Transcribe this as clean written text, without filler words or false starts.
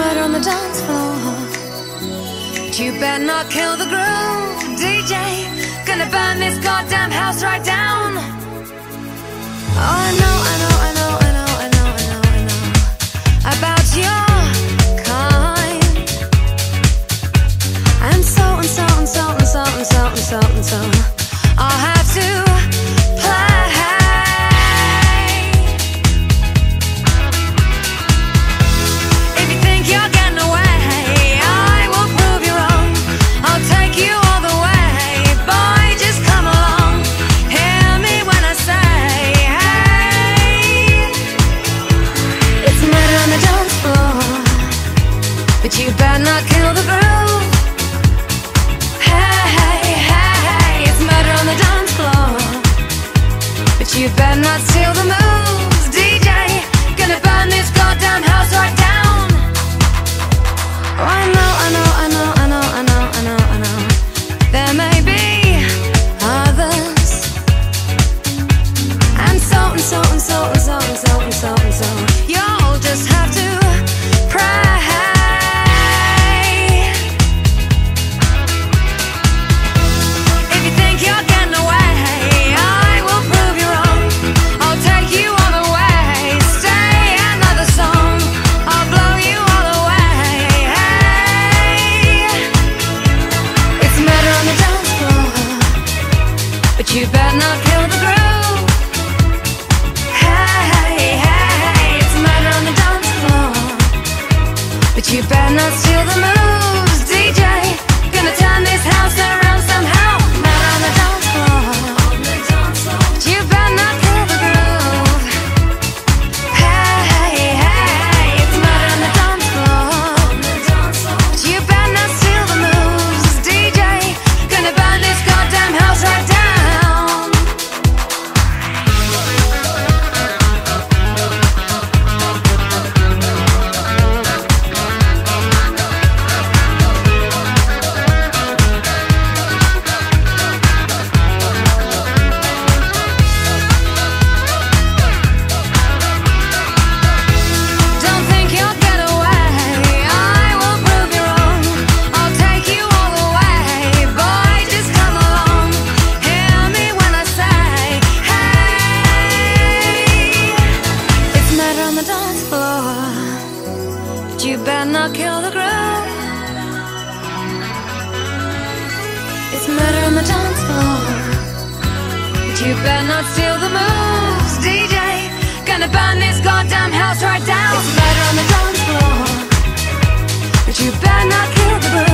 murder on the dance floor, but you better not kill the groove, DJ. Gonna burn this goddamn house right down. Oh, I know, I know, I know, I know, I know, I know, I know about your kind. And so and so and so and so and so and so and so I'll have to play. If you think you're getting away, I will prove you wrong. I'll take you all the way. Boy, just come along. Hear me when I say, hey. It's murder on the dance floor, but you better not kill the groove. Hey, hey, hey, hey. It's murder on the dance floor, but you better not steal the moves, DJ. Gonna burn this goddamn house right down. Oh, I know, I know, I know, I know, I know, I know, I know. There may be others, and so and so and so and so and so and so and so. You'll just have to pray. If you think you're getting away, I will prove you wrong. I'll take you all the way. Stay another song, I'll blow you all away. Hey. It's murder on the dance floor, but you better not kill the groove. Hey, hey, hey. It's murder on the dance floor, but you better not steal the moves, DJ. Gonna turn this house around somehow. Murder on the dance floor, but you better not kill the groove. Hey, hey, hey. It's murder on the dance floor, but you better not steal the moves, DJ. Gonna burn this goddamn house right down. Don't think you'll get away, I will prove you wrong. I'll take you all the way. Boy, just come along. Hear me when I say, hey. It's murder on the dance floor, but you better not kill the groove. It's murder on the dance floor, but you better not steal the moves, DJ. Gonna burn this goddamn house right down. It's murder on the dance floor, but you better not kill the groove.